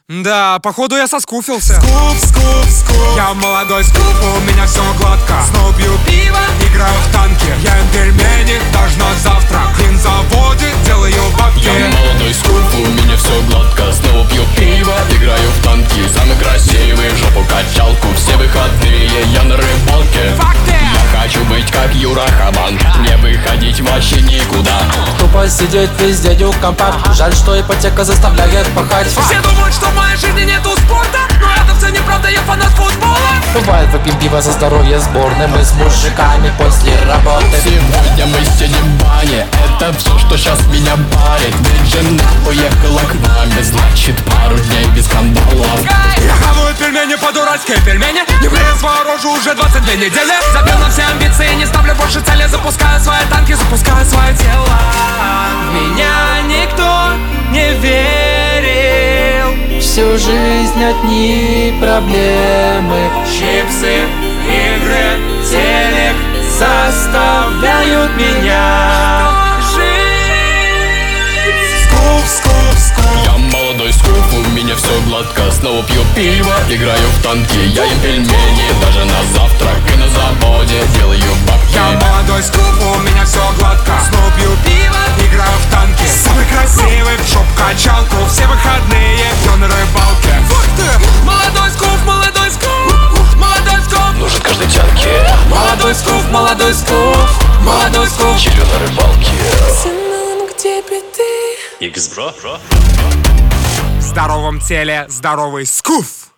Да, походу я соскуфился. Скуф. Я молодой скуф, у меня все гладко. Снова пью пиво, играю в танки. Я ем пельмени, даже на завтрак. Винзаводе делаю бабки. Я молодой скуф, у меня все гладко. Снова пью пиво, играю в танки. Самый красивый, жопу качалку. Все выходные я на рыбалке. Я хочу быть как Юра Хабан, не выходить вообще никуда. Тупо сидеть везде дюк компакт. Жаль, что ипотека заставляет пахать. Все думают, что в моей жизни нету спорта, но это все неправда, я фанат футбола. Бывает, выпьем пиво за здоровье сборной. Мы с мужиками после работы. Сегодня мы сидим в бане. Это все, что сейчас меня парит. Ведь жена уехала к маме, значит пару дней без скандалов. Я хаваю пельмени по-дурацки, пельмени. Не влезла рожу уже 22 недели. Забил на все амбиции, не ставлю больше цели. Запускаю свои танки, запускаю свое тело. В меня никто не верил. Всю жизнь одни проблемы. Чипсы, игры, телек заставляют меня жить. Скуф. Я молодой скуф, у меня все гладко. Снова пью пиво, играю в танки. Я ем пельмени, даже на завтрак. И на заводе делаю бабки. Я молодой скуф, у меня все гладко. Снова пью пиво, играю в танки. Самый красивый, в шоп-качалку. Все выходные пью на рыбалке. Молодой скуф, молодой скуф, молодой скуф. Нужен каждой тянки. Молодой скуф, молодой скуф, молодой скуф. Чилю на рыбалке. Семен, где бы ты? Икс, бро. В здоровом теле здоровый скуф.